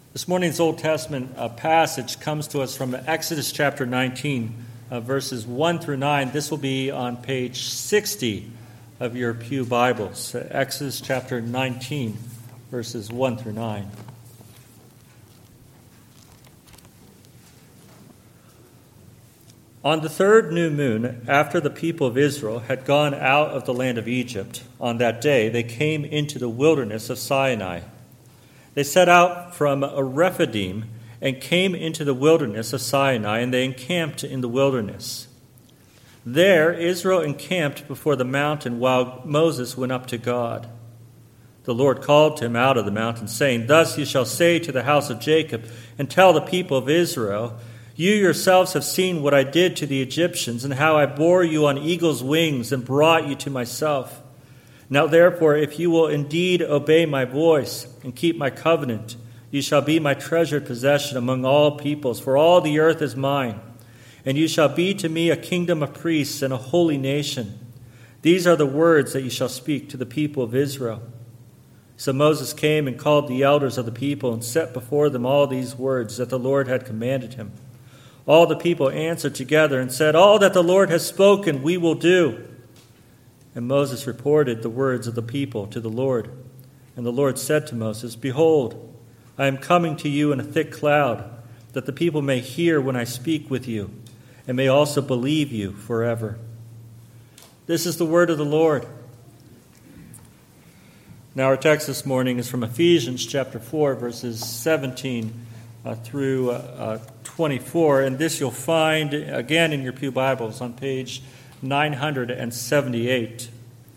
This morning's Old Testament passage comes to us from Exodus chapter 19, verses 1 through 9. This will be on page 60 of your pew Bibles. Exodus chapter 19, verses 1 through 9. On the third new moon, after the people of Israel had gone out of the land of Egypt, on that day they came into the wilderness of Sinai. They set out from Rephidim and came into the wilderness of Sinai, and they encamped in the wilderness. There Israel encamped before the mountain while Moses went up to God. The Lord called to him out of the mountain, saying, "Thus you shall say to the house of Jacob, and tell the people of Israel, you yourselves have seen what I did to the Egyptians, and how I bore you on eagle's wings and brought you to myself. Now therefore, if you will indeed obey my voice and keep my covenant, you shall be my treasured possession among all peoples, for all the earth is mine. And you shall be to me a kingdom of priests and a holy nation. These are the words that you shall speak to the people of Israel." So Moses came and called the elders of the people and set before them all these words that the Lord had commanded him. All the people answered together and said, "All that the Lord has spoken we will do." And Moses reported the words of the people to the Lord. And the Lord said to Moses, "Behold, I am coming to you in a thick cloud, that the people may hear when I speak with you, and may also believe you forever." This is the word of the Lord. Now our text this morning is from Ephesians chapter 4, verses 17 through 24. And this you'll find again in your pew Bibles on page 978.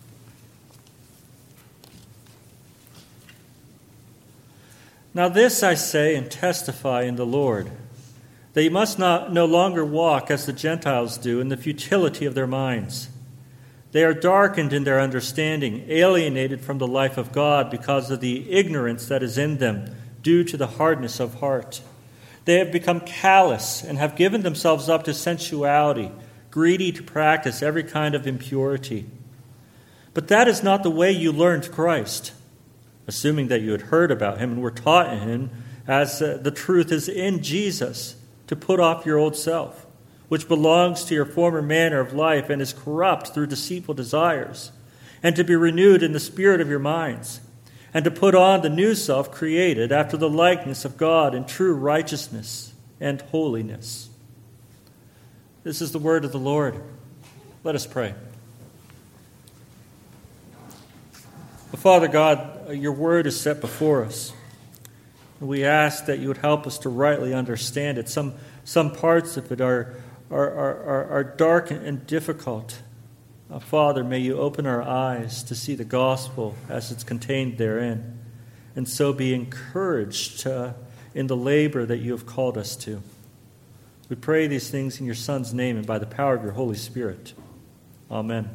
"Now this I say and testify in the Lord, that you must no longer walk as the Gentiles do in the futility of their minds. They are darkened in their understanding, alienated from the life of God because of the ignorance that is in them due to the hardness of heart. They have become callous and have given themselves up to sensuality, greedy to practice every kind of impurity. But that is not the way you learned Christ, assuming that you had heard about him and were taught in him, as the truth is in Jesus, to put off your old self, which belongs to your former manner of life and is corrupt through deceitful desires, and to be renewed in the spirit of your minds, and to put on the new self created after the likeness of God in true righteousness and holiness." This is the word of the Lord. Let us pray. Father God, your word is set before us. We ask that you would help us to rightly understand it. Some parts of it are dark and difficult. Father, may you open our eyes to see the gospel as it's contained therein, and so be encouraged in the labor that you have called us to. We pray these things in your Son's name and by the power of your Holy Spirit. Amen.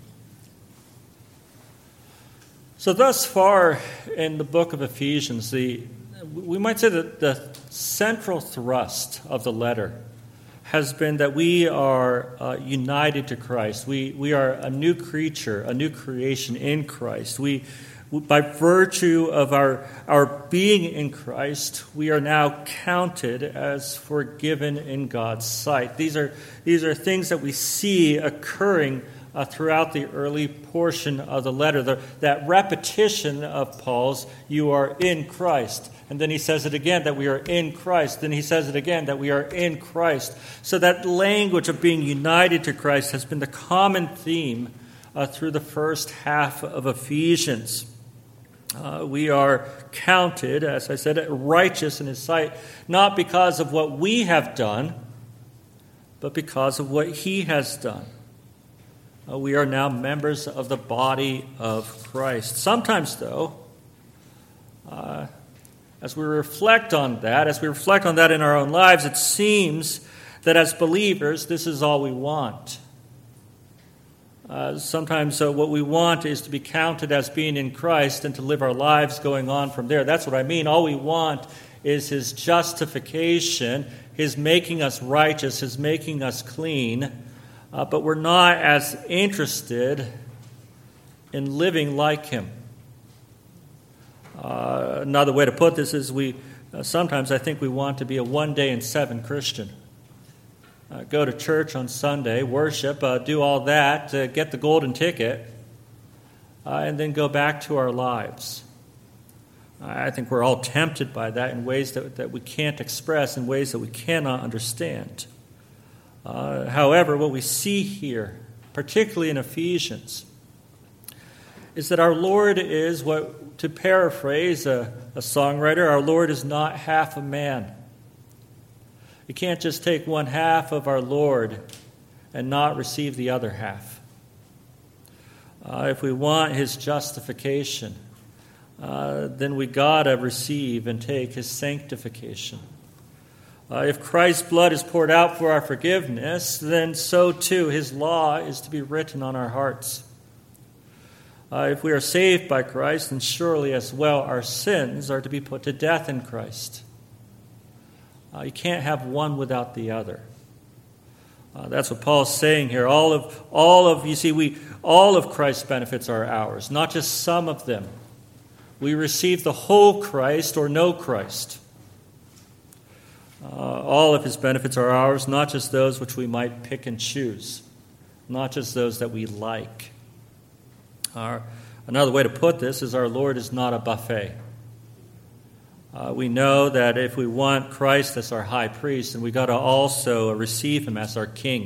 So thus far in the book of Ephesians, we might say that the central thrust of the letter has been that we are united to Christ. We are a new creature, a new creation in Christ. By virtue of our being in Christ, we are now counted as forgiven in God's sight. These are things that we see occurring throughout the early portion of the letter. That repetition of Paul's, "You are in Christ." And then he says it again, that we are in Christ. Then he says it again, that we are in Christ. So that language of being united to Christ has been the common theme through the first half of Ephesians. We are counted, as I said, righteous in his sight, not because of what we have done, but because of what he has done. We are now members of the body of Christ. Sometimes, though, as we reflect on that in our own lives, it seems that as believers, this is all we want. Sometimes what we want is to be counted as being in Christ and to live our lives going on from there. That's what I mean. All we want is his justification, his making us righteous, his making us clean. But we're not as interested in living like him. Another way to put this is we Sometimes I think we want to be a 1 day in 7 Christian. Go to church on Sunday, worship, do all that, get the golden ticket, and then go back to our lives. I think we're all tempted by that in ways that we can't express, in ways that we cannot understand. However, what we see here, particularly in Ephesians, is that our Lord is, what, to paraphrase a songwriter, our Lord is not half a man. You can't just take one half of our Lord and not receive the other half. If we want his justification, then we gotta receive and take his sanctification. If Christ's blood is poured out for our forgiveness, then so too his law is to be written on our hearts. If we are saved by Christ, then surely as well our sins are to be put to death in Christ. You can't have one without the other. That's what Paul's saying here. All of Christ's benefits are ours, not just some of them. We receive the whole Christ or no Christ. All of his benefits are ours, not just those which we might pick and choose, not just those that we like. Another way to put this is our Lord is not a buffet. We know that if we want Christ as our high priest, then we got to also receive him as our king.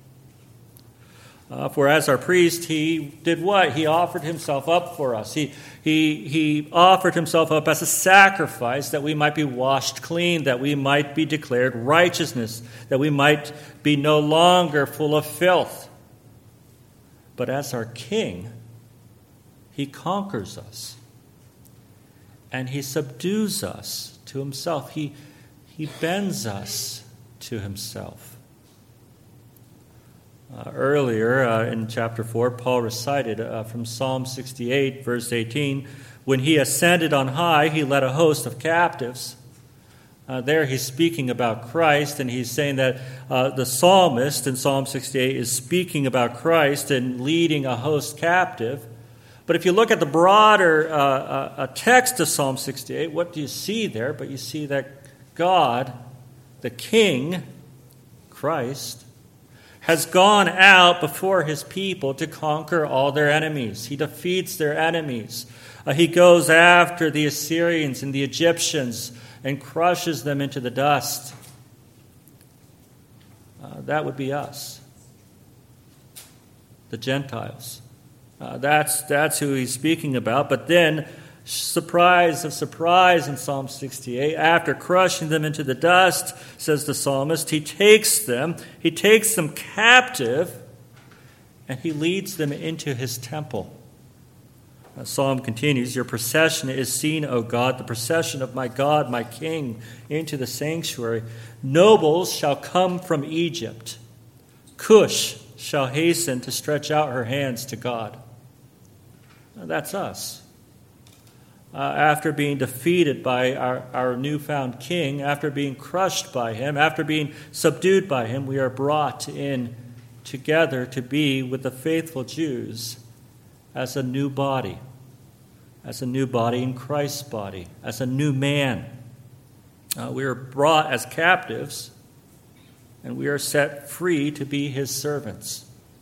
For as our priest, he did what? He offered himself up for us. He offered himself up as a sacrifice that we might be washed clean, that we might be declared righteousness, that we might be no longer full of filth. But as our king, he conquers us. And he subdues us to himself. He bends us to himself. Earlier in chapter 4, Paul recited from Psalm 68, verse 18, when he ascended on high, he led a host of captives. There he's speaking about Christ, and he's saying that the psalmist in Psalm 68 is speaking about Christ and leading a host captive. But if you look at the broader text of Psalm 68, what do you see there? But you see that God, the King, Christ, has gone out before his people to conquer all their enemies. He defeats their enemies. He goes after the Assyrians and the Egyptians and crushes them into the dust. That would be us, the Gentiles. That's who he's speaking about. But then, surprise of surprise in Psalm 68, after crushing them into the dust, says the psalmist, he takes them captive, and he leads them into his temple. The psalm continues, your procession is seen, O God, the procession of my God, my King, into the sanctuary. Nobles shall come from Egypt. Cush shall hasten to stretch out her hands to God. That's us. After being defeated by our newfound king, after being crushed by him, after being subdued by him, we are brought in together to be with the faithful Jews as a new body in Christ's body, as a new man. We are brought as captives, and we are set free to be his servants.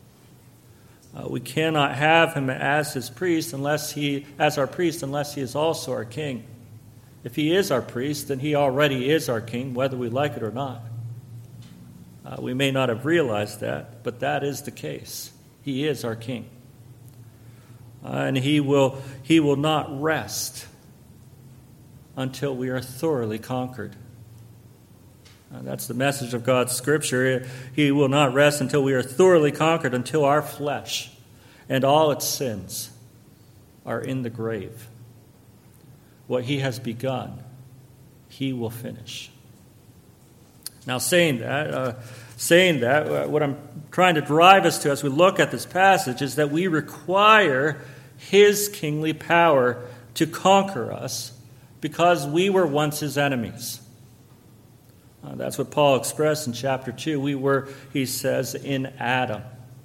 We cannot have him as his priest unless he is also our king. If he is our priest, then he already is our king, whether we like it or not. We may not have realized that, but that is the case. He is our king. And he will not rest until we are thoroughly conquered. That's the message of God's Scripture. He will not rest until we are thoroughly conquered, until our flesh and all its sins are in the grave. What he has begun, he will finish. Now, saying that, what I'm trying to drive us to as we look at this passage is that we require his kingly power to conquer us because we were once his enemies. That's what Paul expressed in chapter 2. We were, he says, in Adam.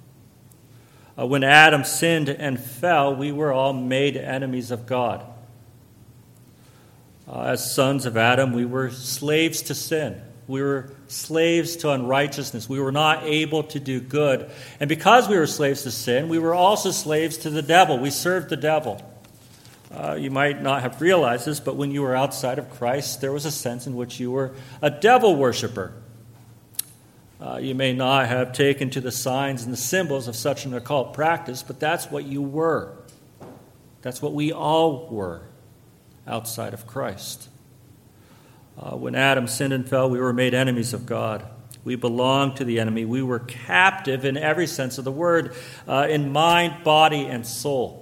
When Adam sinned and fell, we were all made enemies of God. As sons of Adam, we were slaves to sin. We were slaves to unrighteousness. We were not able to do good. And because we were slaves to sin, we were also slaves to the devil. We served the devil. You might not have realized this, but when you were outside of Christ, there was a sense in which you were a devil worshiper. You may not have taken to the signs and the symbols of such an occult practice, but that's what you were. That's what we all were outside of Christ. When Adam sinned and fell, we were made enemies of God. We belonged to the enemy. We were captive in every sense of the word, in mind, body, and soul.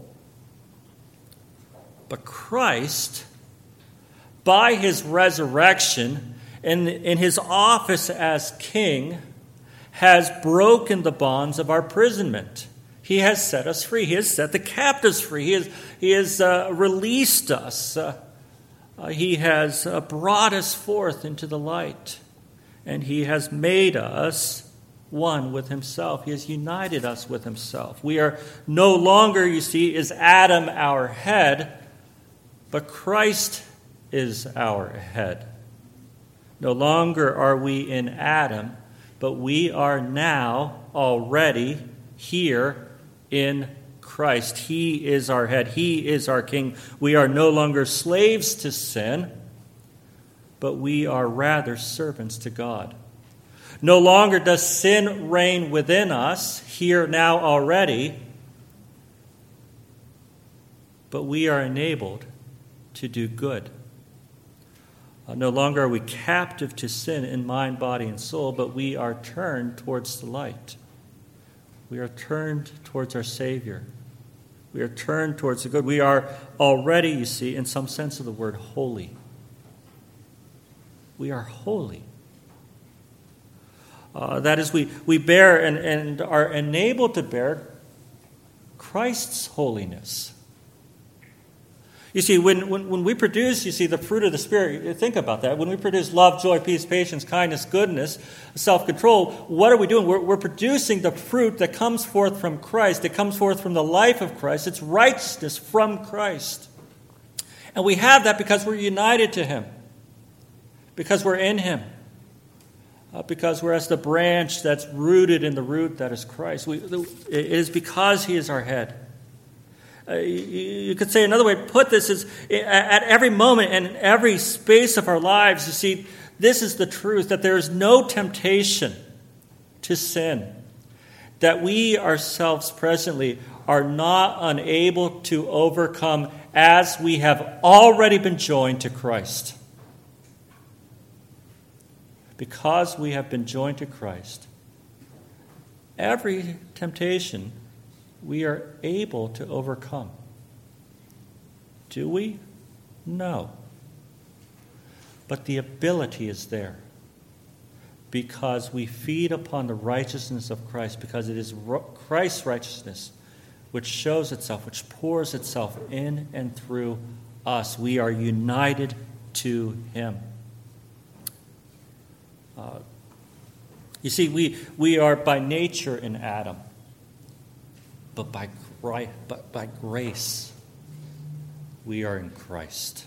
But Christ, by his resurrection, in his office as king, has broken the bonds of our imprisonment. He has set us free. He has set the captives free. He has released us. He has brought us forth into the light. And he has made us one with himself. He has united us with himself. We are no longer, you see, is Adam our head, but Christ is our head. No longer are we in Adam, but we are now already here in Christ. He is our head. He is our king. We are no longer slaves to sin, but we are rather servants to God. No longer does sin reign within us, here now already, but we are enabled to do good. No longer are we captive to sin in mind, body, and soul, but we are turned towards the light. We are turned towards our Savior. We are turned towards the good. We are already, you see, in some sense of the word, holy. We are holy. That is, we bear and are enabled to bear Christ's holiness. You see, when we produce, you see, the fruit of the Spirit, think about that. When we produce love, joy, peace, patience, kindness, goodness, self-control, what are we doing? We're producing the fruit that comes forth from Christ. It comes forth from the life of Christ. It's righteousness from Christ. And we have that because we're united to him, because we're in him, because we're as the branch that's rooted in the root that is Christ. It is because he is our head. You could say another way to put this is at every moment and every space of our lives, you see, this is the truth, that there is no temptation to sin, that we ourselves presently are not unable to overcome as we have already been joined to Christ. Because we have been joined to Christ, every temptation we are able to overcome. Do we? No. But the ability is there because we feed upon the righteousness of Christ, because it is Christ's righteousness which shows itself, which pours itself in and through us. We are united to him. You see, we are by nature in Adam. But by grace, we are in Christ.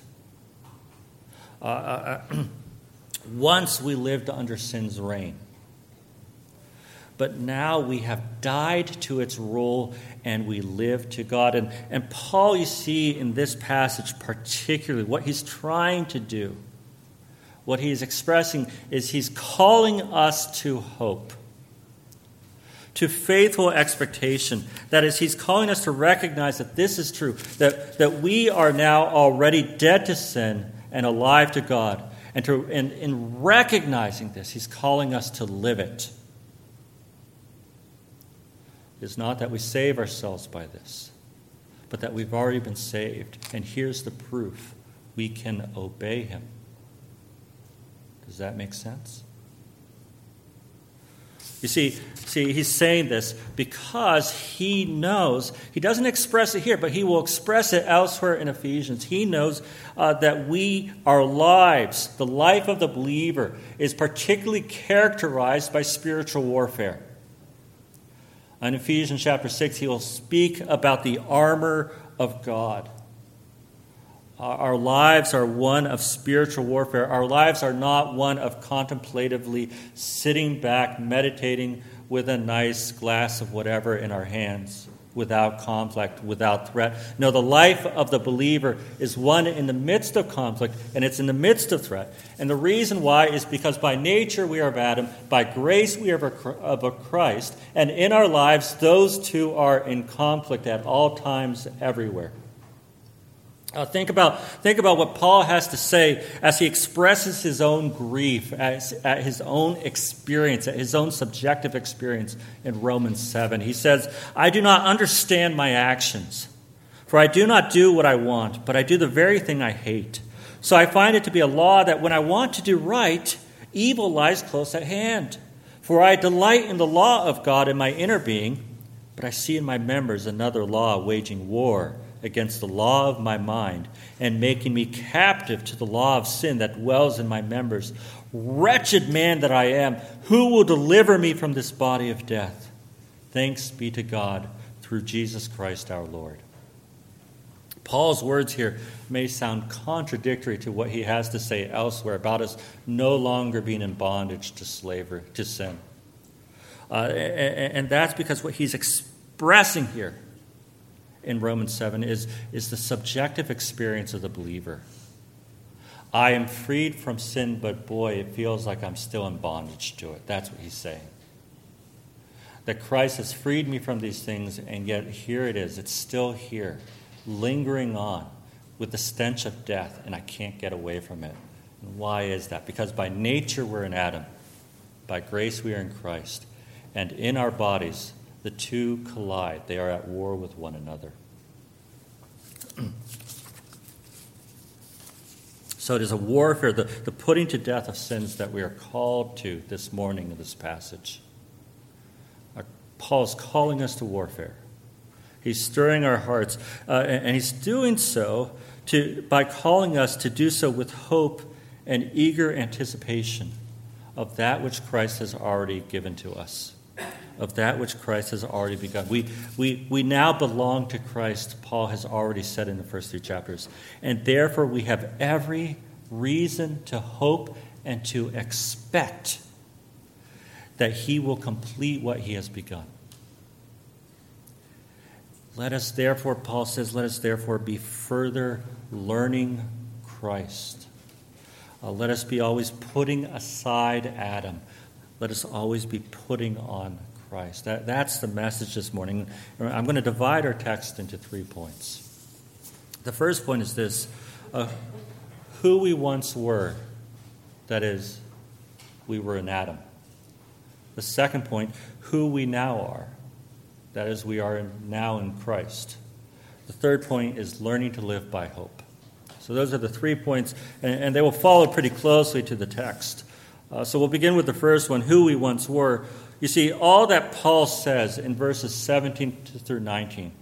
Once we lived under sin's reign, but now we have died to its rule and we live to God. And Paul, you see in this passage particularly, what he's trying to do, what he's expressing is he's calling us to hope, to faithful expectation. That is, he's calling us to recognize that this is true, that we are now already dead to sin and alive to God. And in recognizing this, he's calling us to live it. It's not that we save ourselves by this, but that we've already been saved. And here's the proof. We can obey him. Does that make sense? You see, he's saying this because he knows, he doesn't express it here, but he will express it elsewhere in Ephesians. He knows that our lives, the life of the believer, is particularly characterized by spiritual warfare. In Ephesians chapter 6, he will speak about the armor of God. Our lives are one of spiritual warfare. Our lives are not one of contemplatively sitting back, meditating with a nice glass of whatever in our hands, without conflict, without threat. No, the life of the believer is one in the midst of conflict, and it's in the midst of threat. And the reason why is because by nature we are of Adam, by grace we are of a Christ, and in our lives those two are in conflict at all times, everywhere. Think about what Paul has to say as he expresses his own grief, at his own experience, at his own subjective experience in Romans 7. He says, I do not understand my actions, for I do not do what I want, but I do the very thing I hate. So I find it to be a law that when I want to do right, evil lies close at hand. For I delight in the law of God in my inner being, but I see in my members another law waging war against the law of my mind and making me captive to the law of sin that dwells in my members. Wretched man that I am, who will deliver me from this body of death? Thanks be to God through Jesus Christ our Lord. Paul's words here may sound contradictory to what he has to say elsewhere about us no longer being in bondage to slavery, to sin. And that's because what he's expressing here in Romans 7 is the subjective experience of the believer. I am freed from sin, but boy, it feels like I'm still in bondage to it. That's what he's saying. That Christ has freed me from these things, and yet here it is. It's still here, lingering on with the stench of death, and I can't get away from it. And why is that? Because by nature we're in Adam. By grace we are in Christ. And in our bodies, the two collide. They are at war with one another. So it is a warfare, the putting to death of sins that we are called to this morning in this passage. Paul is calling us to warfare. He's stirring our hearts, and he's doing so by calling us to do so with hope and eager anticipation of that which Christ has already given to us. Of that which Christ has already begun. We now belong to Christ, Paul has already said in the first 3 chapters. And therefore we have every reason to hope and to expect that he will complete what he has begun. Let us therefore, Paul says, let us therefore be further learning Christ. Let us be always putting aside Adam. Let us always be putting on Christ. That's the message this morning. I'm going to divide our text into 3 points. The first point is this: who we once were, that is, we were in Adam. The second point, who we now are, that is, we are now in Christ. The third point is learning to live by hope. So those are the 3 points, and they will follow pretty closely to the text. So we'll begin with the first one, who we once were. You see, all that Paul says in verses 17 through 19,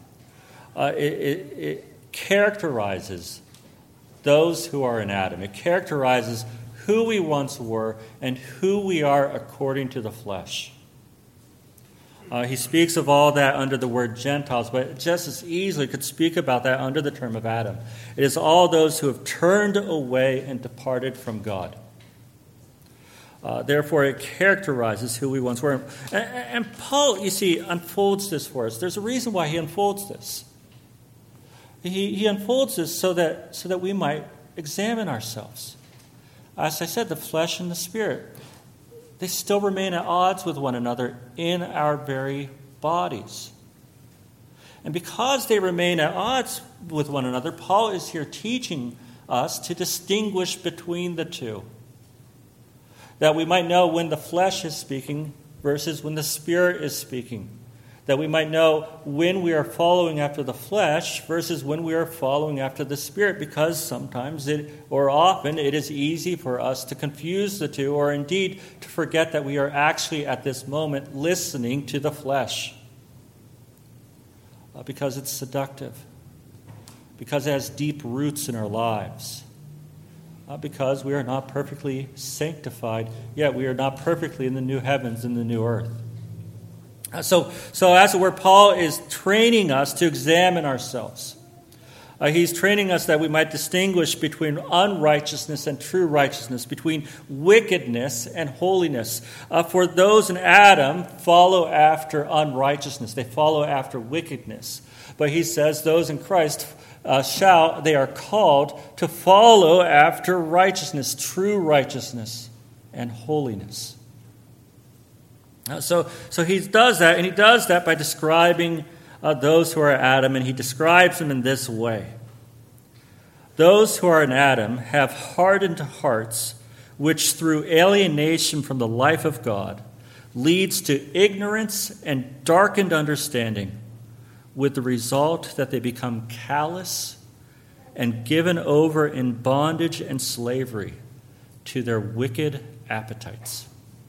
it characterizes those who are in Adam. It characterizes who we once were and who we are according to the flesh. He speaks of all that under the word Gentiles, but just as easily could speak about that under the term of Adam. It is all those who have turned away and departed from God. Therefore, it characterizes who we once were. And Paul, you see, unfolds this for us. There's a reason why he unfolds this. He unfolds this so that we might examine ourselves. As I said, the flesh and the spirit, they still remain at odds with one another in our very bodies. And because they remain at odds with one another, Paul is here teaching us to distinguish between the two. That we might know when the flesh is speaking versus when the Spirit is speaking. That we might know when we are following after the flesh versus when we are following after the Spirit, because sometimes often it is easy for us to confuse the two, or indeed to forget that we are actually at this moment listening to the flesh. Because it's seductive. Because it has deep roots in our lives. Because we are not perfectly sanctified, yet we are not perfectly in the new heavens and the new earth. So as it were, Paul is training us to examine ourselves. He's training us that we might distinguish between unrighteousness and true righteousness, between wickedness and holiness. For those in Adam follow after unrighteousness. They follow after wickedness. But he says those in Christ they are called to follow after righteousness, true righteousness and holiness. So he does that, and he does that by describing those who are Adam, and he describes them in this way. Those who are in Adam have hardened hearts, which through alienation from the life of God leads to ignorance and darkened understanding, with the result that they become callous and given over in bondage and slavery to their wicked appetites.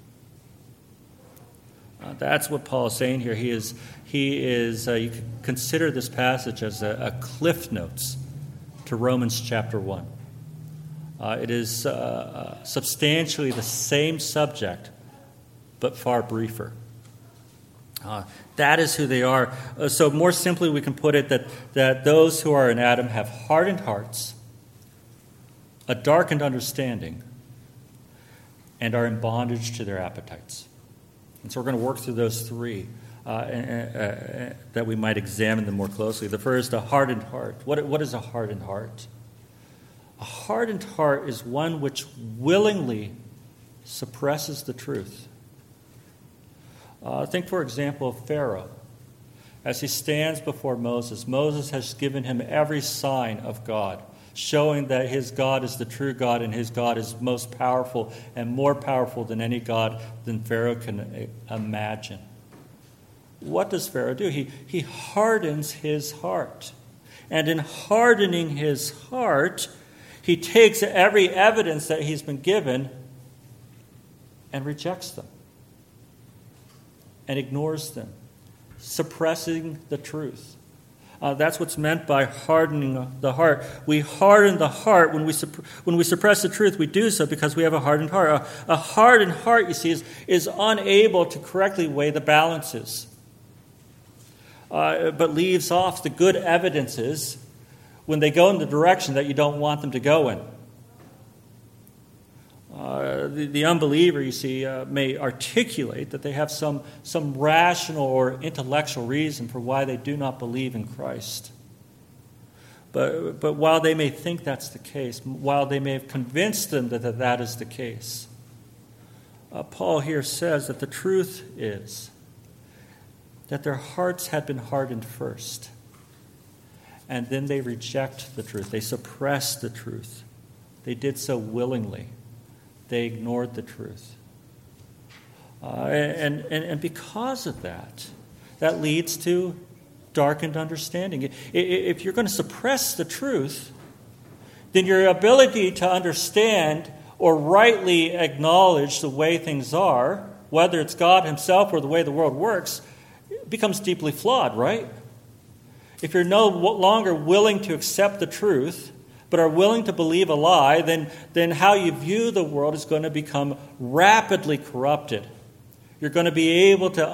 That's what Paul is saying here. He is. You can consider this passage as a cliff notes to Romans chapter 1. It is substantially the same subject, but far briefer. That is who they are. So more simply, we can put it that those who are in Adam have hardened hearts, a darkened understanding, and are in bondage to their appetites. And so we're going to work through those three that we might examine them more closely. The first, a hardened heart. What is a hardened heart? A hardened heart is one which willingly suppresses the truth. Think, for example, of Pharaoh. As he stands before Moses, Moses has given him every sign of God, showing that his God is the true God and his God is most powerful and more powerful than any God than Pharaoh can imagine. What does Pharaoh do? He hardens his heart. And in hardening his heart, he takes every evidence that he's been given and rejects them and ignores them, suppressing the truth. That's what's meant by hardening the heart. We harden the heart when we suppress the truth. We do so because we have a hardened heart. A hardened heart, you see, is unable to correctly weigh the balances, but leaves off the good evidences when they go in the direction that you don't want them to go in. The unbeliever, you see, may articulate that they have some rational or intellectual reason for why they do not believe in Christ. But while they may think that's the case, while they may have convinced them that is the case, Paul here says that the truth is that their hearts had been hardened first, and then they reject the truth. They suppress the truth. They did so willingly. They ignored the truth. And because of that leads to darkened understanding. If you're going to suppress the truth, then your ability to understand or rightly acknowledge the way things are, whether it's God himself or the way the world works, becomes deeply flawed, right? If you're no longer willing to accept the truth, but are willing to believe a lie, then how you view the world is going to become rapidly corrupted. You're going to be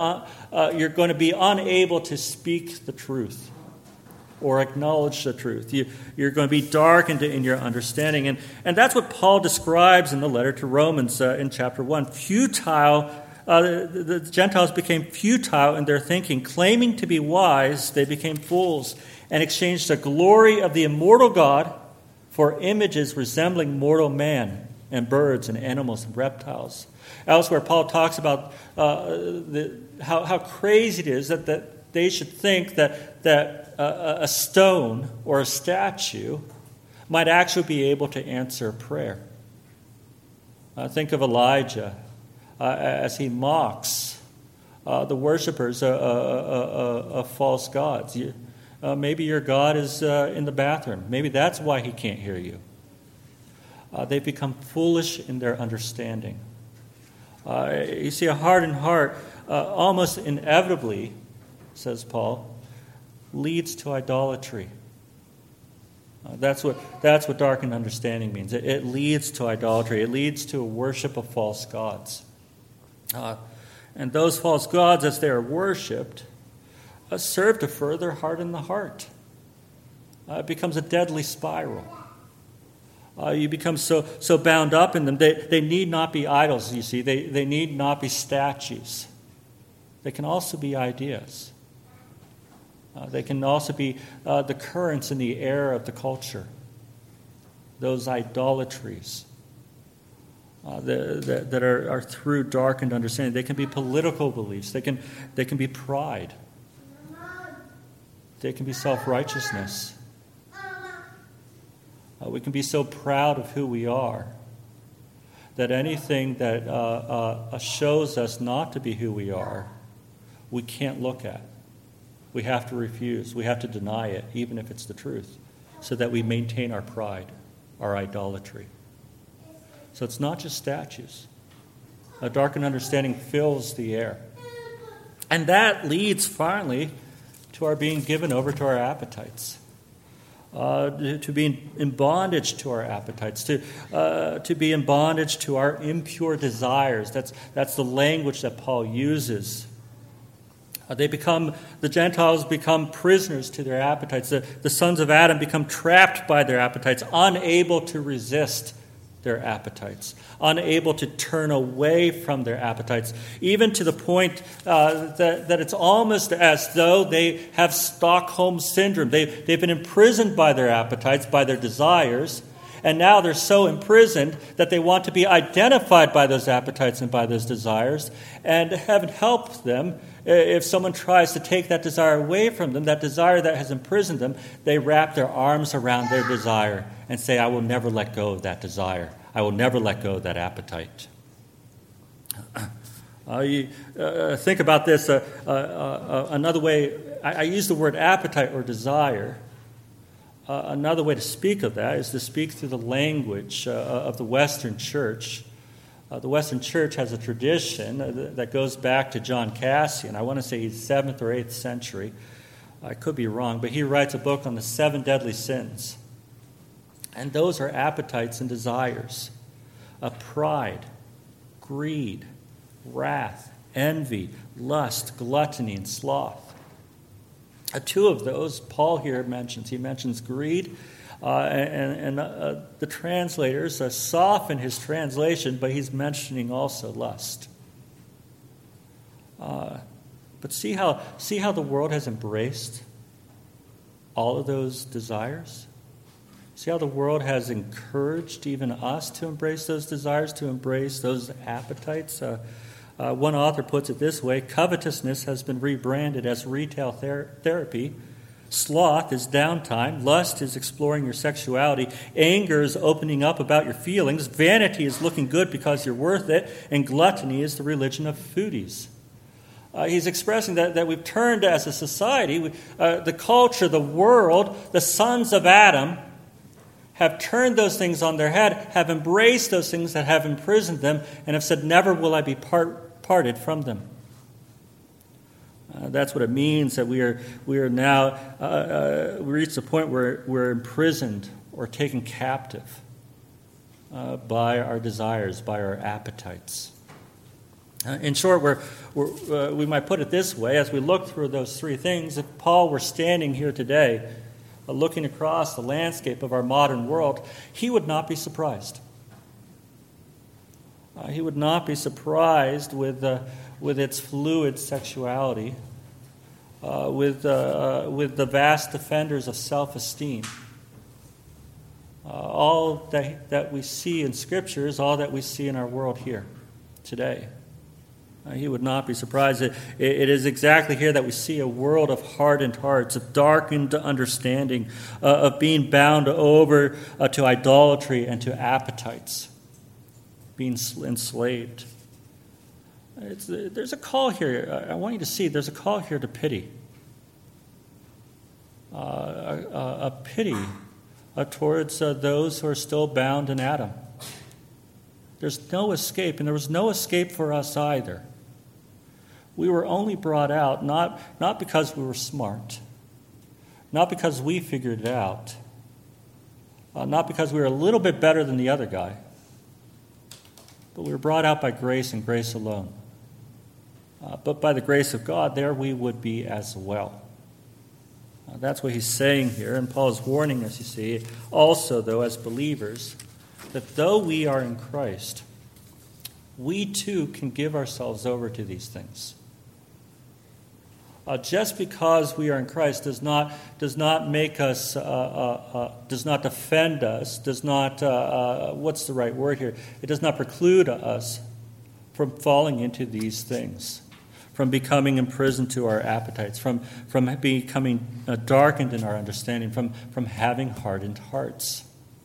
unable to speak the truth or acknowledge the truth. You're going to be darkened in your understanding, and that's what Paul describes in the letter to Romans in chapter 1. Futile. The Gentiles became futile in their thinking, claiming to be wise. They became fools and exchanged the glory of the immortal God for images resembling mortal man and birds and animals and reptiles. Elsewhere, Paul talks about how crazy it is that they should think that a stone or a statue might actually be able to answer prayer. Think of Elijah as he mocks the worshipers of false gods. Maybe your God is in the bathroom. Maybe that's why he can't hear you. They've become foolish in their understanding. You see, a hardened heart almost inevitably, says Paul, leads to idolatry. That's what darkened understanding means. It leads to idolatry. It leads to a worship of false gods. And those false gods, as they are worshipped, serve to further harden the heart. It becomes a deadly spiral. You become so bound up in them. They need not be idols, you see. They need not be statues. They can also be ideas. They can also be the currents in the air of the culture. Those idolatries that are through darkened understanding. They can be political beliefs. They can be pride. They can be self-righteousness. We can be so proud of who we are that anything that shows us not to be who we are, we can't look at. We have to refuse. We have to deny it, even if it's the truth, so that we maintain our pride, our idolatry. So it's not just statues. A darkened understanding fills the air. And that leads finally to our being given over to our appetites. To be in bondage to our appetites, to be in bondage to our impure desires. That's the language that Paul uses. The Gentiles become prisoners to their appetites. The sons of Adam become trapped by their appetites, unable to resist their appetites, unable to turn away from their appetites, even to the point that it's almost as though they have Stockholm Syndrome. They've been imprisoned by their appetites, by their desires, and now they're so imprisoned that they want to be identified by those appetites and by those desires, and heaven help them. If someone tries to take that desire away from them, that desire that has imprisoned them, they wrap their arms around their desire and say, I will never let go of that desire. I will never let go of that appetite. Think about this. Another way, I use the word appetite or desire. Another way to speak of that is to speak through the language of the Western Church. The Western Church has a tradition that goes back to John Cassian. I want to say he's 7th or 8th century. I could be wrong, but he writes a book on the 7 deadly sins. And those are appetites and desires. Pride, greed, wrath, envy, lust, gluttony, and sloth. 2 of those Paul here mentions. He mentions greed. And the translators soften his translation, but he's mentioning also lust. But see how the world has embraced all of those desires? See how the world has encouraged even us to embrace those desires, to embrace those appetites? One author puts it this way: covetousness has been rebranded as retail therapy. Sloth is downtime. Lust is exploring your sexuality. Anger is opening up about your feelings. Vanity is looking good because you're worth it. And gluttony is the religion of foodies. He's expressing that we've turned as a society, the culture, the world, the sons of Adam have turned those things on their head, have embraced those things that have imprisoned them, and have said, never will I be parted from them. That's what it means that we are now we reach the point where we're imprisoned or taken captive by our desires, by our appetites. In short, we might put it this way: as we look through those 3 things, if Paul were standing here today, looking across the landscape of our modern world, he would not be surprised. He would not be surprised with its fluid sexuality, with the vast defenders of self-esteem. All that we see in Scripture is all that we see in our world here today. He would not be surprised. It is exactly here that we see a world of hardened hearts, of darkened understanding, of being bound over to idolatry and to appetites, being enslaved. There's a call here. I want you to see there's a call here to pity. A pity towards those who are still bound in Adam. There's no escape, and there was no escape for us either. We were only brought out not because we were smart, not because we figured it out, not because we were a little bit better than the other guy, but we were brought out by grace and grace alone. But by the grace of God, there we would be as well. That's what he's saying here, and Paul is warning us, you see, also, though, as believers, that though we are in Christ, we too can give ourselves over to these things. Just because we are in Christ does not make us, does not defend us, does not, what's the right word here? It does not preclude us from falling into these things, from becoming imprisoned to our appetites, from becoming darkened in our understanding, from having hardened hearts.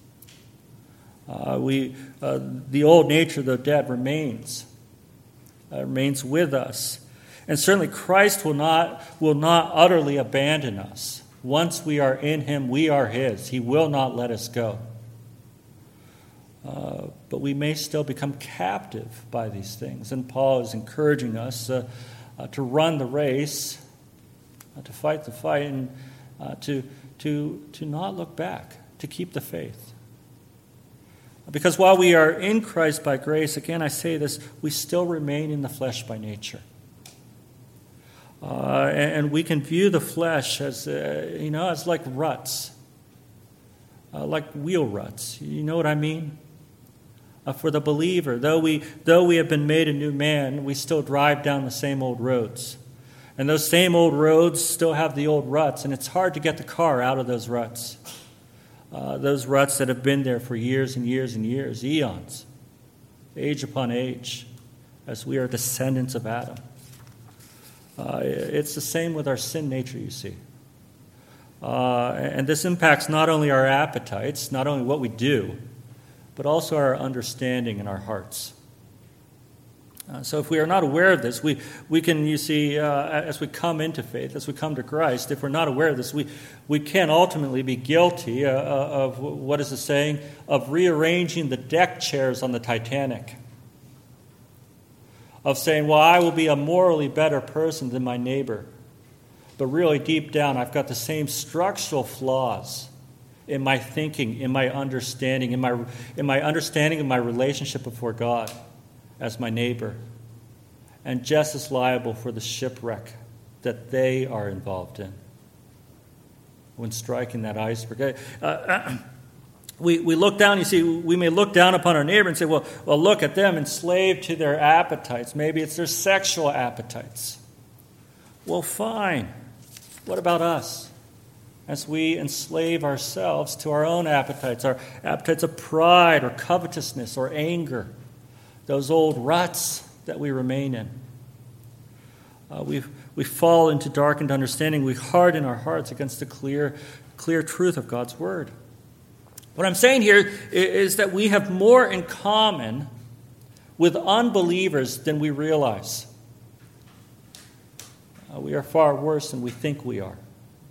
The old nature, though dead, remains with us. And certainly Christ will not utterly abandon us. Once we are in him, we are his. He will not let us go. But we may still become captive by these things. And Paul is encouraging us to run the race, to fight the fight, and to not look back, to keep the faith. Because while we are in Christ by grace, again I say this, we still remain in the flesh by nature. And we can view the flesh as, as like ruts, like wheel ruts. You know what I mean? For the believer, though we have been made a new man, we still drive down the same old roads. And those same old roads still have the old ruts, and it's hard to get the car out of those ruts. Those ruts that have been there for years and years and years, eons, age upon age, as we are descendants of Adam. It's the same with our sin nature, you see. And this impacts not only our appetites, not only what we do, but also our understanding and our hearts. So if we are not aware of this, we can, you see, as we come into faith, as we come to Christ, if we're not aware of this, we can ultimately be guilty of, what is the saying, of rearranging the deck chairs on the Titanic. Of saying, well, I will be a morally better person than my neighbor. But really deep down, I've got the same structural flaws in my thinking, in my understanding, in my understanding of my relationship before God as my neighbor, and just as liable for the shipwreck that they are involved in when striking that iceberg. We look down, you see, we may look down upon our neighbor and say, well, look at them, enslaved to their appetites. Maybe it's their sexual appetites. Well, fine. What about us? As we enslave ourselves to our own appetites, our appetites of pride or covetousness or anger, those old ruts that we remain in. We fall into darkened understanding. We harden our hearts against the clear truth of God's word. What I'm saying here is that we have more in common with unbelievers than we realize. We are far worse than we think we are.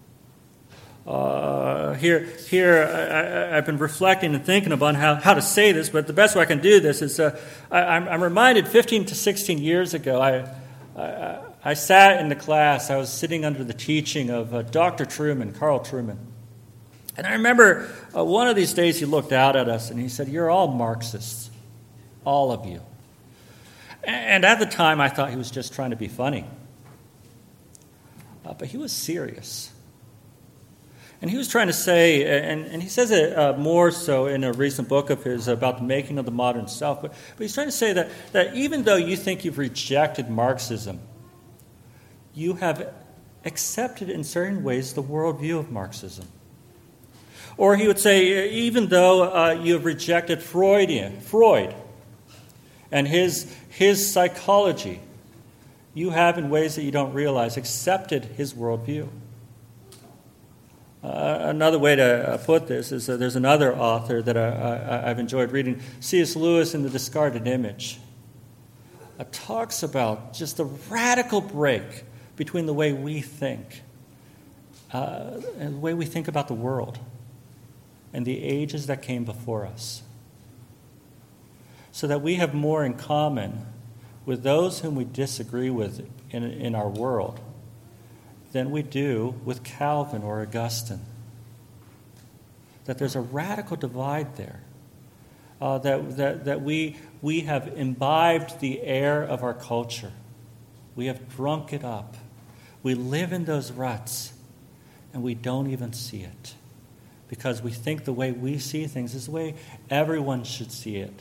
Here, I've been reflecting and thinking about how to say this, but the best way I can do this is I'm reminded 15 to 16 years ago, I sat in the class. I was sitting under the teaching of Dr. Truman, Carl Truman. And I remember one of these days he looked out at us and he said, "You're all Marxists, all of you." And at the time I thought he was just trying to be funny. But he was serious. And he was trying to say, and he says it more so in a recent book of his about the making of the modern self, but he's trying to say that even though you think you've rejected Marxism, you have accepted in certain ways the worldview of Marxism. Or he would say, even though you have rejected Freud and his psychology, you have, in ways that you don't realize, accepted his worldview. Another way to put this is there's another author that I've enjoyed reading, C.S. Lewis in The Discarded Image. Talks about just the radical break between the way we think and the way we think about the world and the ages that came before us. So that we have more in common with those whom we disagree with in our world than we do with Calvin or Augustine. That there's a radical divide there. That we have imbibed the air of our culture. We have drunk it up. We live in those ruts. and we don't even see it because we think the way we see things is the way everyone should see it.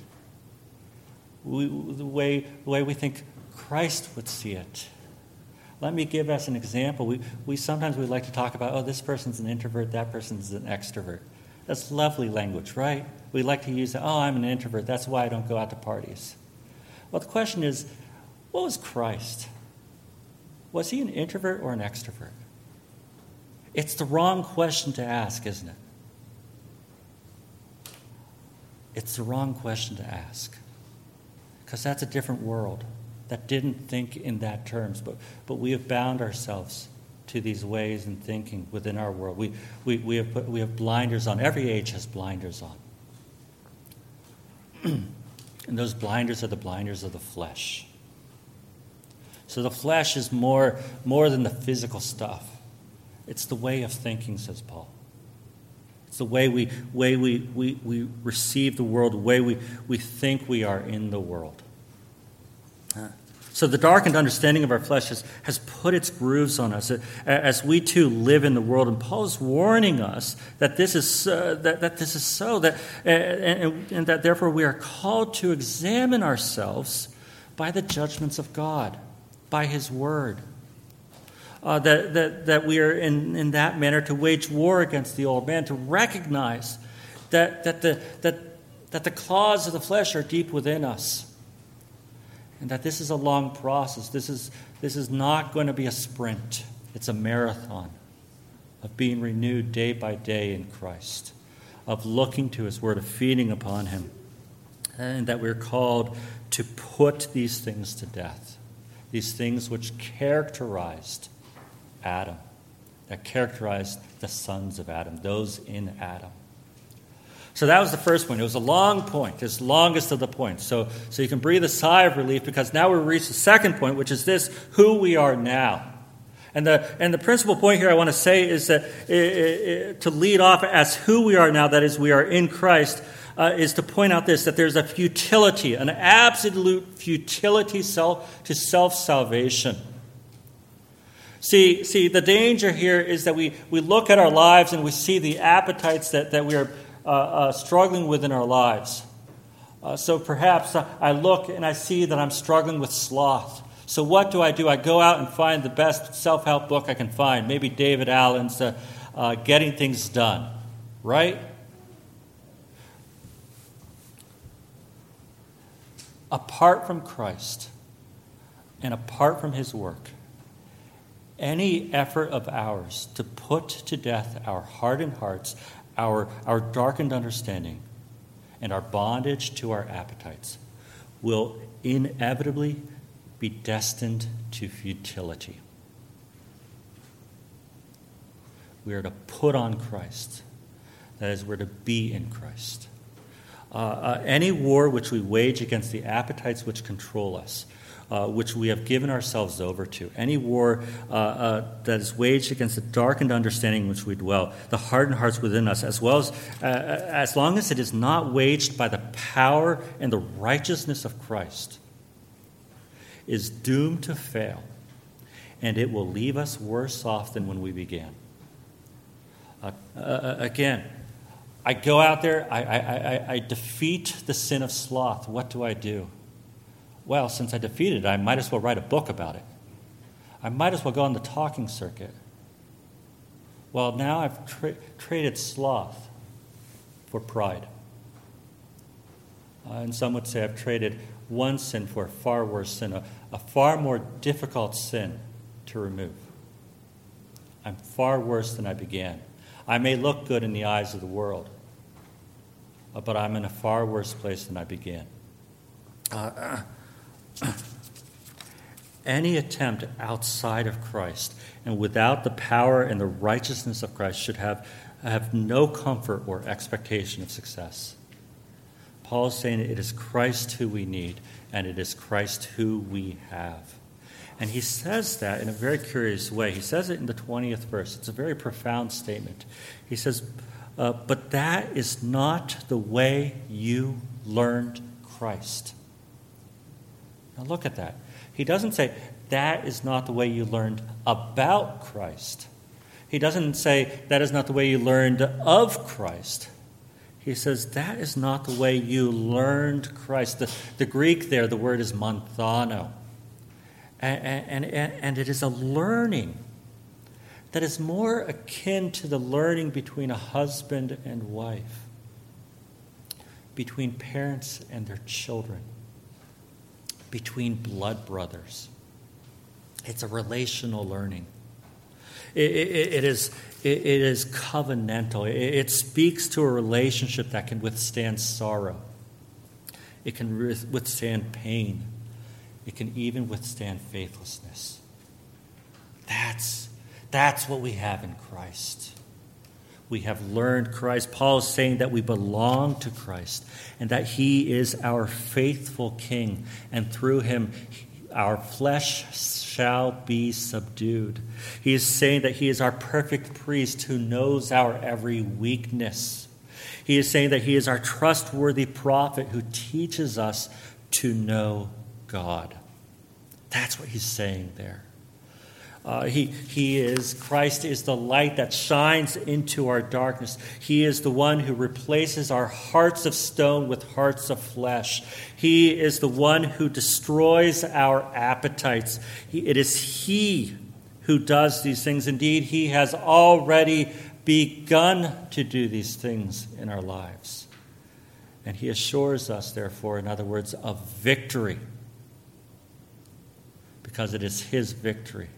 The way we think Christ would see it. Let me give us an example. We sometimes we like to talk about, oh, this person's an introvert, that person's an extrovert. That's lovely language, right? We like to use, oh, I'm an introvert, that's why I don't go out to parties. Well, the question is, what was Christ? Was he an introvert or an extrovert? It's the wrong question to ask, isn't it? It's the wrong question to ask. Because that's a different world that didn't think in that terms. But we have bound ourselves to these ways and thinking within our world. We have blinders on. Every age has blinders on. And those blinders are the blinders of the flesh. So the flesh is more than the physical stuff. It's the way of thinking, says Paul. It's the way we receive the world, the way we think we are in the world. So the darkened understanding of our flesh has put its grooves on us as we too live in the world. And Paul is warning us that this is so, and that therefore we are called to examine ourselves by the judgments of God, by His Word. That we are in that manner to wage war against the old man, to recognize that the claws of the flesh are deep within us. And that this is a long process. This is not going to be a sprint. It's a marathon of being renewed day by day in Christ, of looking to His Word, of feeding upon Him. And that we're called to put these things to death, these things which characterized Adam, that characterized the sons of Adam, those in Adam. So that was the first point. It was a long point, as longest of the points. So you can breathe a sigh of relief because now we've reached the second point, which is this: who we are now. And the principal point here I want to say is that to lead off as who we are now, that is, we are in Christ, is to point out this: that there's a futility, an absolute futility to self-salvation. See, the danger here is that we look at our lives and we see the appetites that we are struggling with in our lives. So perhaps I look and I see that I'm struggling with sloth. So what do? I go out and find the best self-help book I can find. Maybe David Allen's Getting Things Done. Right? Apart from Christ and apart from His work, any effort of ours to put to death our hardened hearts, our darkened understanding, and our bondage to our appetites will inevitably be destined to futility. We are to put on Christ. That is, we're to be in Christ. Any war which we wage against the appetites which control us, which we have given ourselves over to, any war that is waged against the darkened understanding in which we dwell, the hardened hearts within us, as well as long as it is not waged by the power and the righteousness of Christ, is doomed to fail, and it will leave us worse off than when we began. Again, I go out there, I defeat the sin of sloth. What do? Well, since I defeated it, I might as well write a book about it. I might as well go on the talking circuit. Well, now I've traded sloth for pride. And some would say I've traded one sin for a far worse sin, a far more difficult sin to remove. I'm far worse than I began. I may look good in the eyes of the world, but I'm in a far worse place than I began. Any attempt outside of Christ and without the power and the righteousness of Christ should have no comfort or expectation of success. Paul is saying it is Christ who we need, and it is Christ who we have. And he says that in a very curious way. He says it in the 20th verse. It's a very profound statement. He says, but that is not the way you learned Christ. Now look at that. He doesn't say, that is not the way you learned about Christ. He doesn't say that is not the way you learned of Christ. He says that is not the way you learned Christ. The Greek there, the word is manthano. And it is a learning that is more akin to the learning between a husband and wife, between parents and their children, between blood brothers. It's a relational learning. It is covenantal. It speaks to a relationship that can withstand sorrow. It can withstand pain. It can even withstand faithlessness. That's what we have in Christ. We have learned Christ. Paul is saying that we belong to Christ and that he is our faithful king, and through him our flesh shall be subdued. He is saying that he is our perfect priest who knows our every weakness. He is saying that he is our trustworthy prophet who teaches us to know God. That's what he's saying there. Christ is the light that shines into our darkness. He is the one who replaces our hearts of stone with hearts of flesh. He is the one who destroys our appetites. It is he who does these things. Indeed, he has already begun to do these things in our lives. And he assures us, therefore, in other words, of victory, because it is his victory.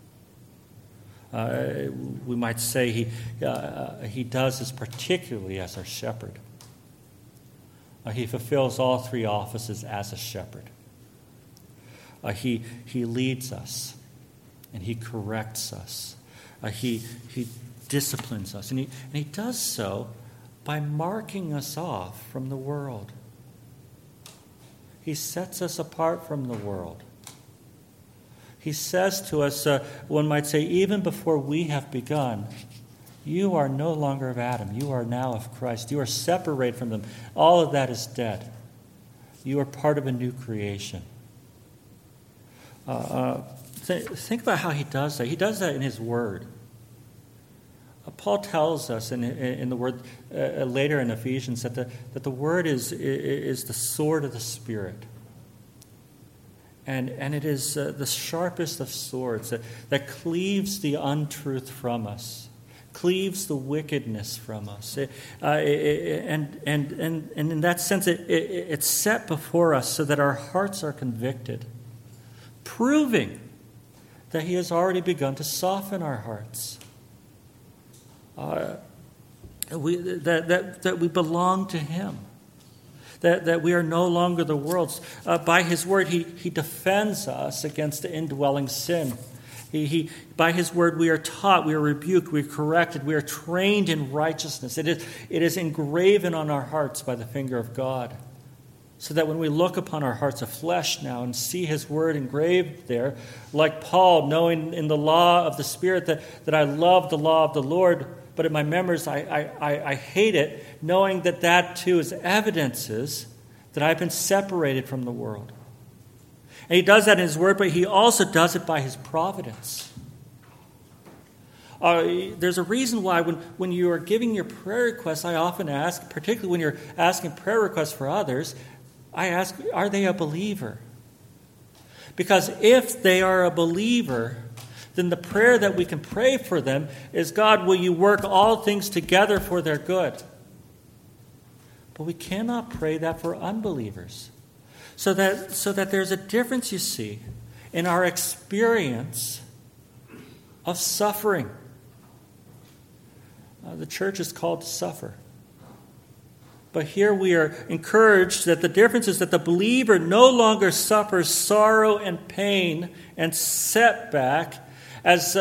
We might say he does this particularly as our shepherd. He fulfills all three offices as a shepherd. He leads us, and he corrects us. He disciplines us, and he does so by marking us off from the world. He sets us apart from the world. He says to us, one might say, even before we have begun, you are no longer of Adam. You are now of Christ. You are separated from them. All of that is dead. You are part of a new creation. Think about how he does that. He does that in his word. Paul tells us in the word later in Ephesians that the word is the sword of the Spirit. And it is the sharpest of swords that cleaves the untruth from us, cleaves the wickedness from us. And in that sense, it's set before us so that our hearts are convicted, proving that he has already begun to soften our hearts. That we belong to him. That we are no longer the world's. By his word, he defends us against the indwelling sin. By his word, we are taught, we are rebuked, we are corrected, we are trained in righteousness. It is engraven on our hearts by the finger of God. So that when we look upon our hearts of flesh now and see his word engraved there, like Paul, knowing in the law of the Spirit that I love the law of the Lord, but in my members I hate it, knowing that too is evidences that I've been separated from the world. And he does that in his word, but he also does it by his providence. There's a reason why when you are giving your prayer requests, I often ask, particularly when you're asking prayer requests for others, I ask, are they a believer? Because if they are a believer, then the prayer that we can pray for them is, God, will you work all things together for their good? But we cannot pray that for unbelievers. So that there's a difference, you see, in our experience of suffering. The church is called to suffer. But here we are encouraged that the difference is that the believer no longer suffers sorrow and pain and setback as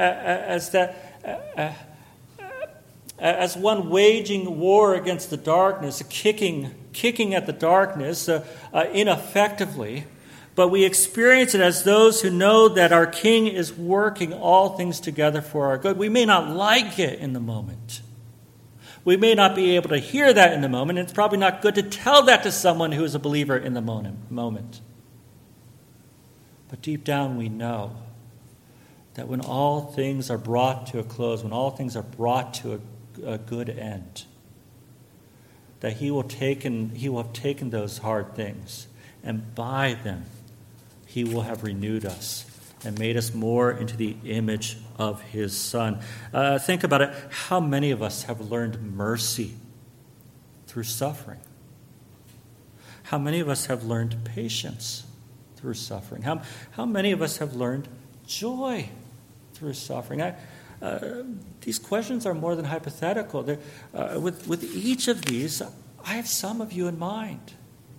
one waging war against the darkness, kicking at the darkness ineffectively, but we experience it as those who know that our King is working all things together for our good. We may not like it in the moment. We may not be able to hear that in the moment. It's probably not good to tell that to someone who is a believer in the moment. But deep down we know that when all things are brought to a close, when all things are brought to a good end, that he will have taken those hard things, and by them he will have renewed us and made us more into the image of his Son. Think about it. How many of us have learned mercy through suffering? How many of us have learned patience through suffering? How many of us have learned joy through suffering? These questions are more than hypothetical. With each of these, I have some of you in mind.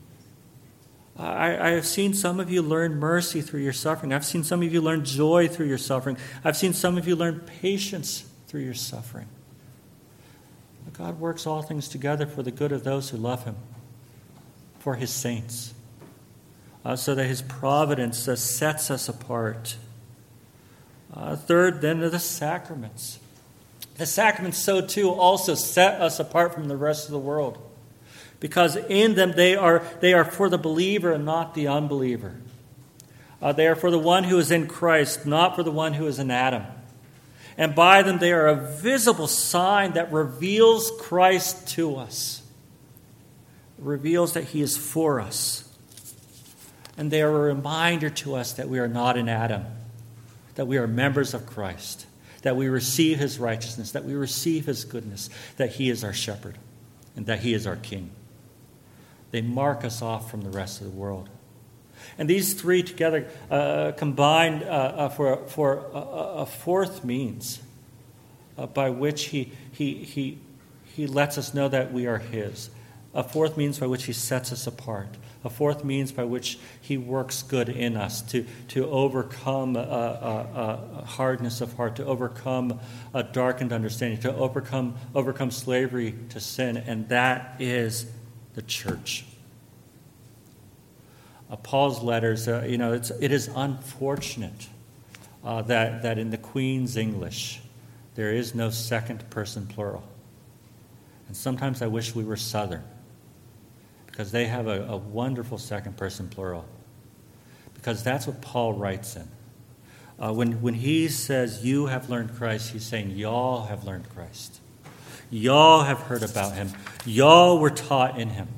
I have seen some of you learn mercy through your suffering. I've seen some of you learn joy through your suffering. I've seen some of you learn patience through your suffering. But God works all things together for the good of those who love him, for his saints, so that his providence sets us apart. Third, then, are the sacraments. The sacraments, so too, also set us apart from the rest of the world, because in them they are for the believer and not the unbeliever. They are for the one who is in Christ, not for the one who is in Adam. And by them they are a visible sign that reveals Christ to us. It reveals that he is for us. And they are a reminder to us that we are not in Adam, that we are members of Christ, that we receive his righteousness, that we receive his goodness, that he is our shepherd, and that he is our king. They mark us off from the rest of the world. And these three together combine for a fourth means by which he lets us know that we are his. A fourth means by which he sets us apart. A fourth means by which he works good in us to overcome hardness of heart, to overcome a darkened understanding, to overcome slavery to sin, and that is the church. Paul's letters, it is unfortunate that in the Queen's English there is no second person plural. And sometimes I wish we were Southern, because they have a wonderful second person plural. Because that's what Paul writes in. When he says, you have learned Christ, he's saying, y'all have learned Christ. Y'all have heard about him. Y'all were taught in him.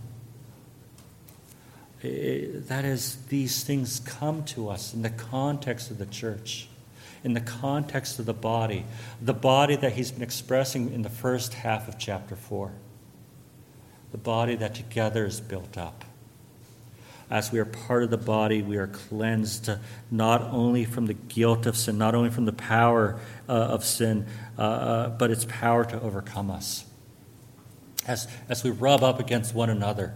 That is, these things come to us in the context of the church, in the context of the body that he's been expressing in the first half of chapter 4. The body that together is built up. As we are part of the body, we are cleansed not only from the guilt of sin, not only from the power of sin, but its power to overcome us. As we rub up against one another,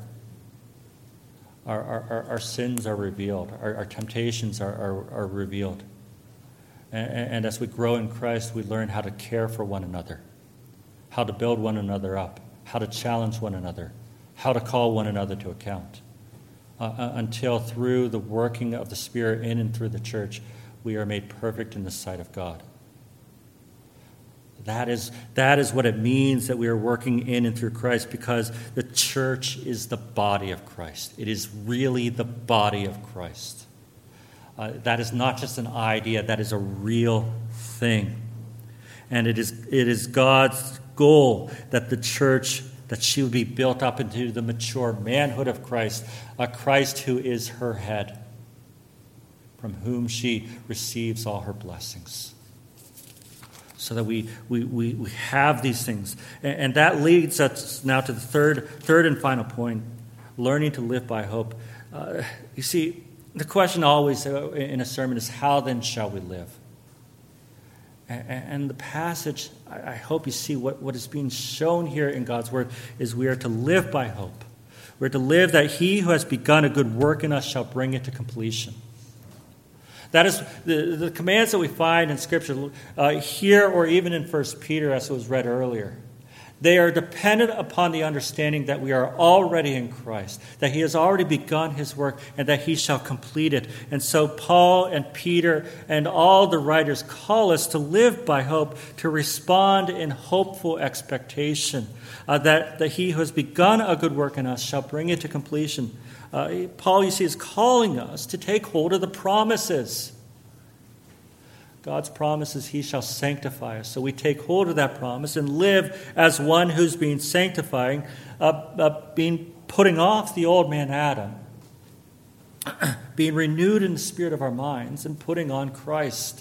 our sins are revealed, our temptations are revealed. And as we grow in Christ, we learn how to care for one another, how to build one another up, how to challenge one another, how to call one another to account. Until through the working of the Spirit in and through the church, we are made perfect in the sight of God. That is what it means that we are working in and through Christ, because the church is the body of Christ. It is really the body of Christ. That is not just an idea, that is a real thing. And it is God's goal that the church, that she would be built up into the mature manhood of Christ, a Christ who is her head, from whom she receives all her blessings. So that we have these things. And that leads us now to the third and final point, learning to live by hope. You see, the question always in a sermon is, how then shall we live? And the passage, I hope you see what is being shown here in God's Word, is we are to live by hope. We're to live that he who has begun a good work in us shall bring it to completion. That is the commands that we find in Scripture here, or even in 1 Peter, as it was read earlier. They are dependent upon the understanding that we are already in Christ, that he has already begun his work, and that he shall complete it. And so Paul and Peter and all the writers call us to live by hope, to respond in hopeful expectation, that he who has begun a good work in us shall bring it to completion. Paul, you see, is calling us to take hold of the promises. God's promise is he shall sanctify us. So we take hold of that promise and live as one who's being sanctifying, putting off the old man Adam, being renewed in the spirit of our minds, and putting on Christ.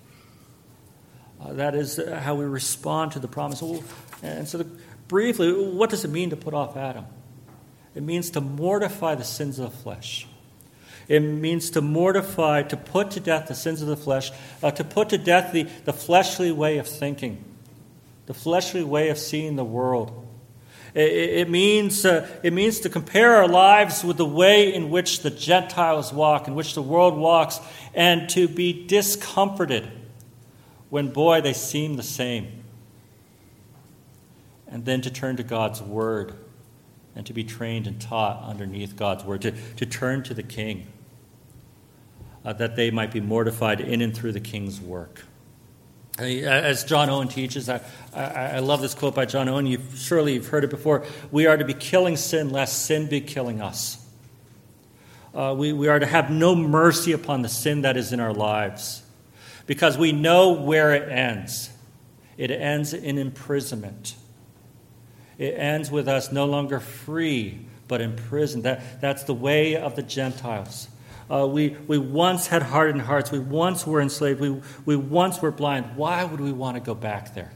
That is how we respond to the promise. And so briefly, what does it mean to put off Adam? It means to mortify the sins of the flesh. It means to mortify, to put to death the sins of the flesh, to put to death the fleshly way of thinking, the fleshly way of seeing the world. It means to compare our lives with the way in which the Gentiles walk, in which the world walks, and to be discomforted when, boy, they seem the same. And then to turn to God's Word and to be trained and taught underneath God's Word, to turn to the King, that they might be mortified in and through the King's work. As John Owen teaches, I love this quote by John Owen. You've heard it before. We are to be killing sin, lest sin be killing us. We are to have no mercy upon the sin that is in our lives, because we know where it ends. It ends in imprisonment. It ends with us no longer free, but imprisoned. That's the way of the Gentiles. We once had hardened hearts. We once were enslaved. We once were blind. Why would we want to go back there?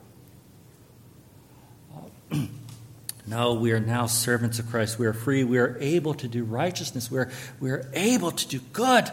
No, we are now servants of Christ. We are free. We are able to do righteousness. We are able to do good.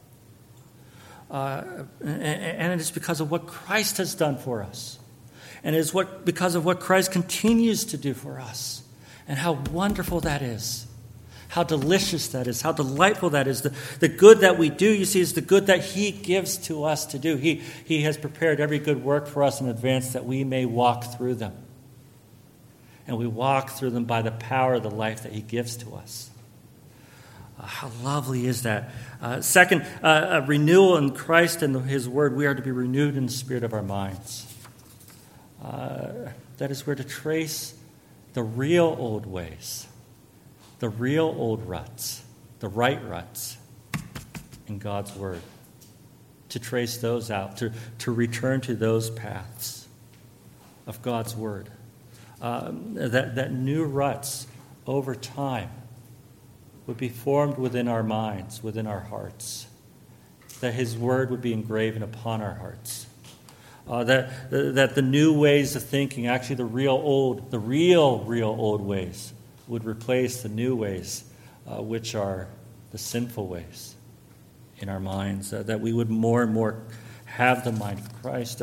And it is because of what Christ has done for us. And it is because of what Christ continues to do for us. And how wonderful that is. How delicious that is. How delightful that is. The good that we do, you see, is the good that he gives to us to do. He has prepared every good work for us in advance that we may walk through them. And we walk through them by the power of the life that he gives to us. How lovely is that? Second, a renewal in Christ and his word. We are to be renewed in the spirit of our minds. That is, we're to trace the real old ways, the real old ruts, the right ruts in God's word. To trace those out, to return to those paths of God's word. That new ruts over time would be formed within our minds, within our hearts. That his word would be engraven upon our hearts. That the new ways of thinking, actually the real old ways, would replace the new ways, which are the sinful ways in our minds. That we would more and more have the mind of Christ.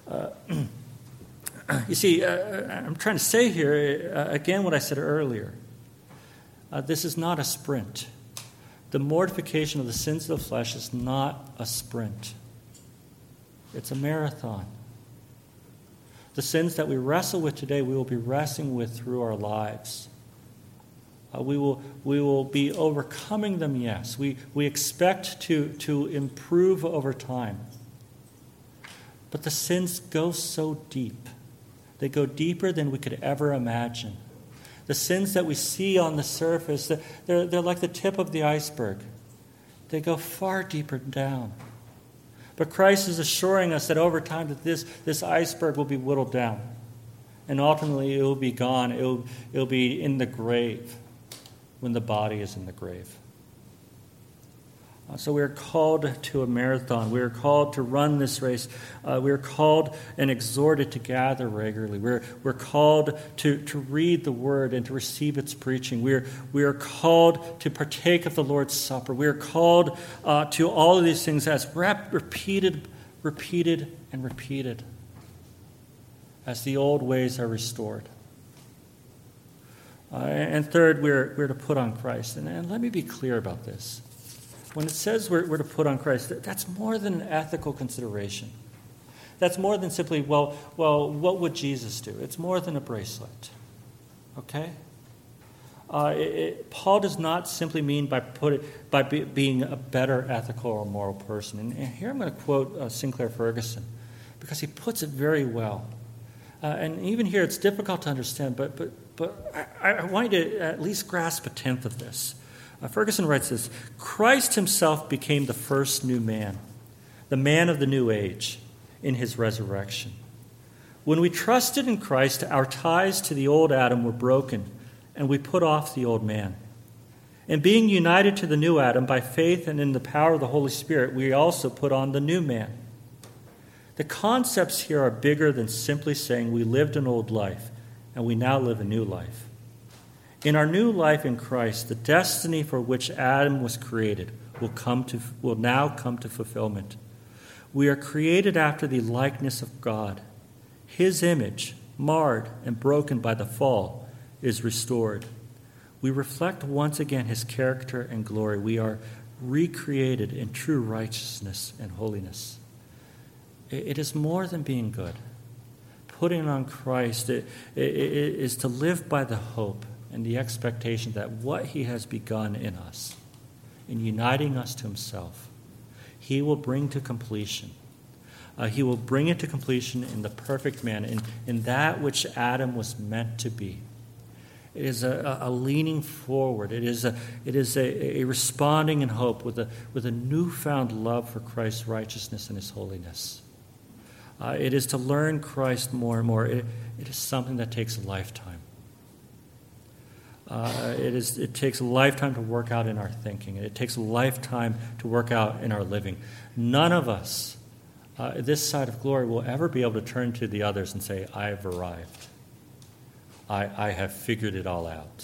You see, I'm trying to say here, again, what I said earlier. This is not a sprint. The mortification of the sins of the flesh is not a sprint. It's a marathon. The sins that we wrestle with today, we will be wrestling with through our lives. We will be overcoming them, yes. We expect to improve over time. But the sins go so deep. They go deeper than we could ever imagine. The sins that we see on the surface, they're like the tip of the iceberg. They go far deeper down. But Christ is assuring us that over time that this iceberg will be whittled down. And ultimately it will be gone. It will be in the grave when the body is in the grave. So we are called to a marathon. We are called to run this race. We are called and exhorted to gather regularly. We're called to read the Word and to receive its preaching. We are called to partake of the Lord's Supper. We are called to all of these things as repeated, and repeated as the old ways are restored. And third, we're to put on Christ. And let me be clear about this. When it says we're to put on Christ, that's more than an ethical consideration. That's more than simply, well, what would Jesus do? It's more than a bracelet. Okay? Paul does not simply mean by being a better ethical or moral person. And here I'm going to quote Sinclair Ferguson, because he puts it very well. And even here it's difficult to understand, but I want you to at least grasp a tenth of this. Ferguson writes this: Christ himself became the first new man, the man of the new age, in his resurrection. When we trusted in Christ, our ties to the old Adam were broken, and we put off the old man. And being united to the new Adam by faith and in the power of the Holy Spirit, we also put on the new man. The concepts here are bigger than simply saying we lived an old life and we now live a new life. In our new life in Christ, the destiny for which Adam was created will now come to fulfillment. We are created after the likeness of God. His image, marred and broken by the fall, is restored. We reflect once again his character and glory. We are recreated in true righteousness and holiness. It is more than being good. Putting on Christ is to live by the hope and the expectation that what he has begun in us, in uniting us to himself, he will bring to completion. He will bring it to completion in the perfect man, in that which Adam was meant to be. It is a leaning forward. It is a responding in hope with a newfound love for Christ's righteousness and his holiness. It is to learn Christ more and more. It is something that takes a lifetime. It takes a lifetime to work out in our thinking. It takes a lifetime to work out in our living. None of us, this side of glory, will ever be able to turn to the others and say, I have arrived. I have figured it all out.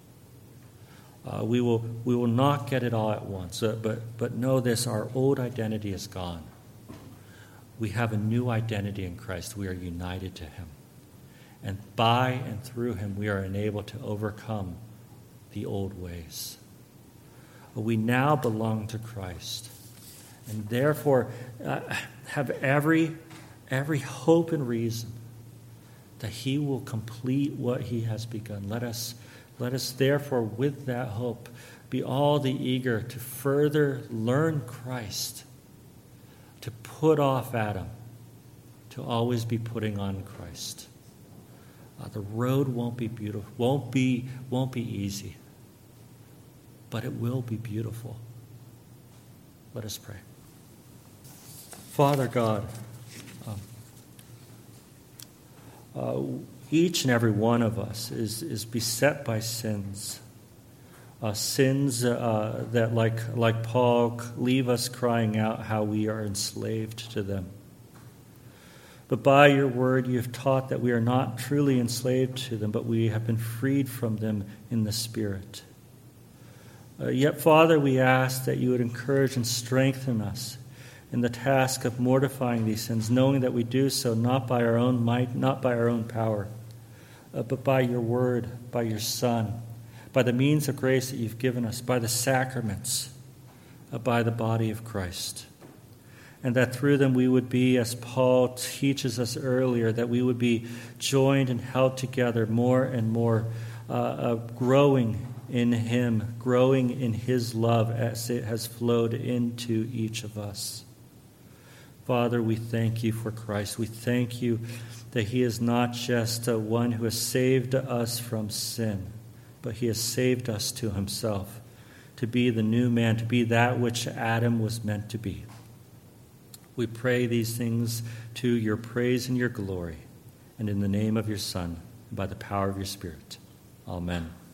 We will not get it all at once. But know this, our old identity is gone. We have a new identity in Christ. We are united to him. And by and through him, we are enabled to overcome the old ways. We now belong to Christ. And therefore have every hope and reason that he will complete what he has begun. Let us therefore, with that hope, be all the eager to further learn Christ, to put off Adam, to always be putting on Christ. The road won't be beautiful, won't be easy, but it will be beautiful. Let us pray. Father God, each and every one of us is beset by sins. Sins that, like Paul, leave us crying out how we are enslaved to them. But by your word, you have taught that we are not truly enslaved to them, but we have been freed from them in the Spirit. Yet, Father, we ask that you would encourage and strengthen us in the task of mortifying these sins, knowing that we do so not by our own might, not by our own power, but by your word, by your Son, by the means of grace that you've given us, by the sacraments, by the body of Christ. And that through them we would be, as Paul teaches us earlier, that we would be joined and held together more and more, growing in him, growing in his love as it has flowed into each of us. Father, we thank you for Christ. We thank you that he is not just one who has saved us from sin, but he has saved us to himself, to be the new man, to be that which Adam was meant to be. We pray these things to your praise and your glory, and in the name of your Son, and by the power of your Spirit. Amen.